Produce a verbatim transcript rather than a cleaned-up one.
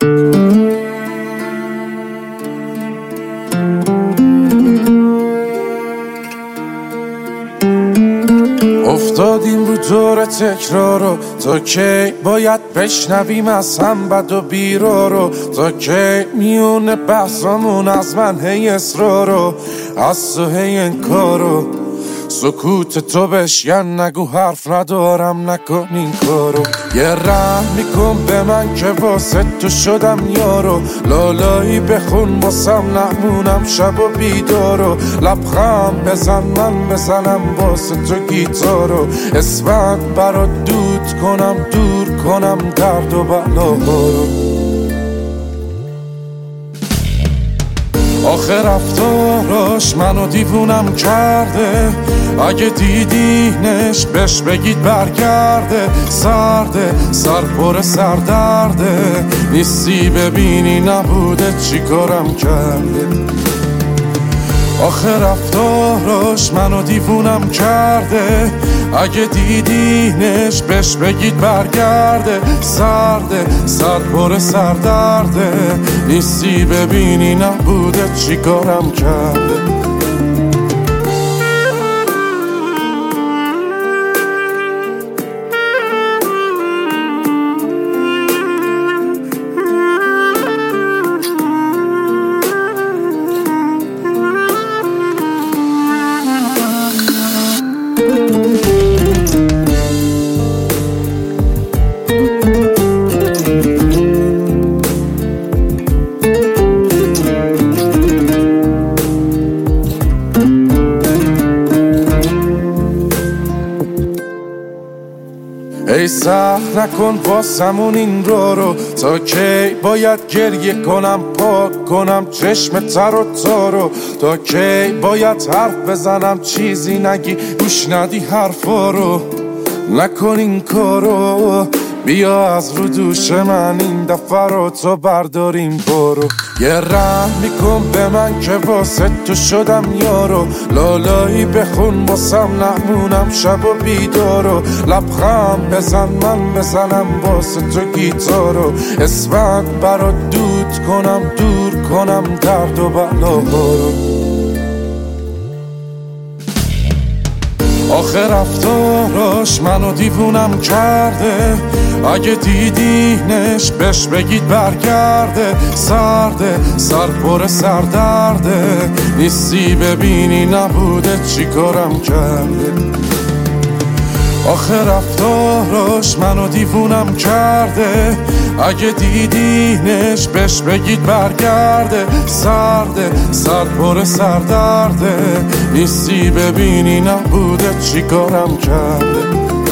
افتادیم رو دور تکرارو، تا کی باید بشنویم از هم بد و بیرارو؟ تا کی میونه بحثامون از من هی اصرارو، از تو هی انکارو؟ سکوت تو بشکن، نگو حرف ندارم، نکن این کارو. یه رحم میکن به من که واسه تو شدم یارو، لالایی بخون واسم نمونم شب و بیدارو. لبخند بزن من بزنم واسه تو گیتارو، اسفند برات دود کنم دور کنم درد و بلاهارو. آخه رفتاراش منو دیوونم کرده، اگه دیدینش بهش بگید برگرده. سرده سر پر سر درده، نیستی ببینی نبوده چی کارم کرده. آخه رفتاراش منو دیوونم کرده، اگه دیدینش بهش بگید برگرده. سرده سر پر سر درده، نیستی ببینی نبوده چی کارم کرده. ای سخت نکن واسمون این رو رو، تا کی باید گریه کنم پاک کنم چشم تر و تارو؟ تا کی باید حرف بزنم چیزی نگی گوش ندی حرفا رو؟ نکن این کارو، بیا از رو دوش من این دفعه رو تو برداریم برو. یه رحم میکن به من که واسه تو شدم یارو، لالایی بخون واسم نمونم شب و بیدارو. لبخند بزن من بزنم واسه تو گیتارو، اسفند برات دود کنم دور کنم درد و بلاهارو. آخه رفتاراش منو دیوونم کرده، اگه دیدینش بهش بگید برگرده. سرده سر پر سر درده، نیستی ببینی نبوده چی کارم کرده. آخه رفتاراش منو دیوونم کرده، اگه دیدینش بهش بگید برگرده. سرده سر پر سر درده، نیستی ببینی نبوده چی کارم کرده.